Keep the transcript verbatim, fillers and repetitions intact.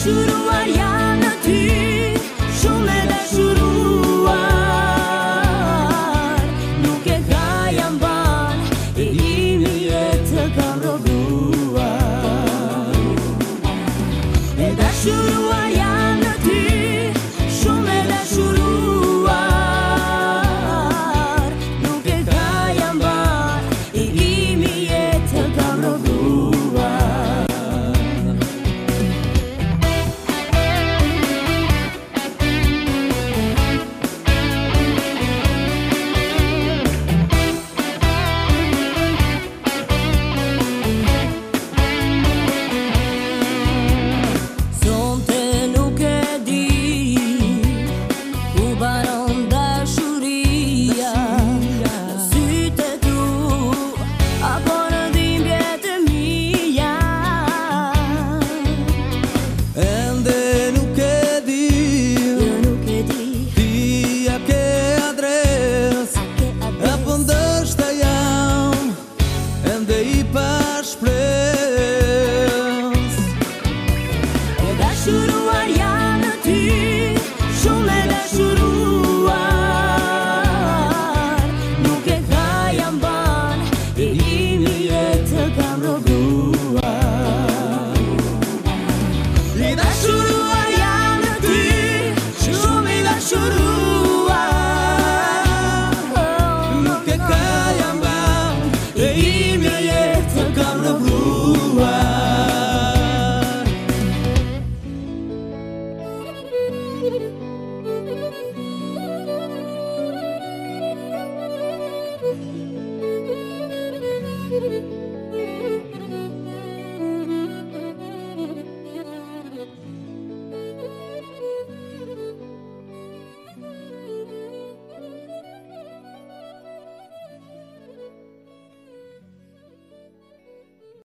dashuruar janë ty, shumë e dashuruar. Nuk e ka jam ban, i imi jetë kam robuar. E dashuruar janë ty, shumë e dashuruar. Nuk e ka jam ban, i imi jetë kam robuar. Dashuruar janë ty, shumë e dashuruar. Nuk e ka jam ban, i imi jetë kam robuar. I dashuruar